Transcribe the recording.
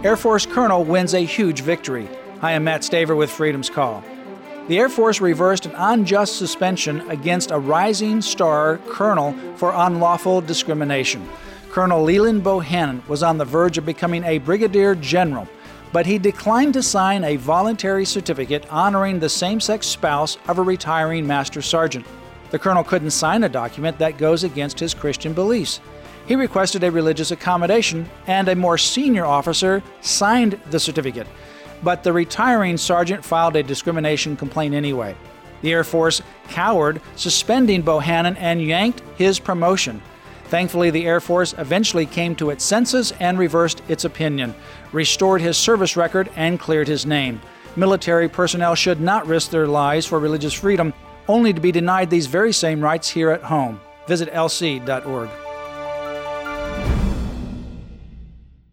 Air Force Colonel wins a huge victory. I am Matt Staver with Freedom's Call. The Air Force reversed an unjust suspension against a Rising Star colonel for unlawful discrimination. Colonel Leland Bohannon was on the verge of becoming a brigadier general, but he declined to sign a voluntary certificate honoring the same-sex spouse of a retiring master sergeant. The colonel couldn't sign a document that goes against his Christian beliefs. He requested a religious accommodation, and a more senior officer signed the certificate. But the retiring sergeant filed a discrimination complaint anyway. The Air Force cowered, suspending Bohannon and yanked his promotion. Thankfully, the Air Force eventually came to its senses and reversed its opinion, restored his service record, and cleared his name. Military personnel should not risk their lives for religious freedom, only to be denied these very same rights here at home. Visit lc.org.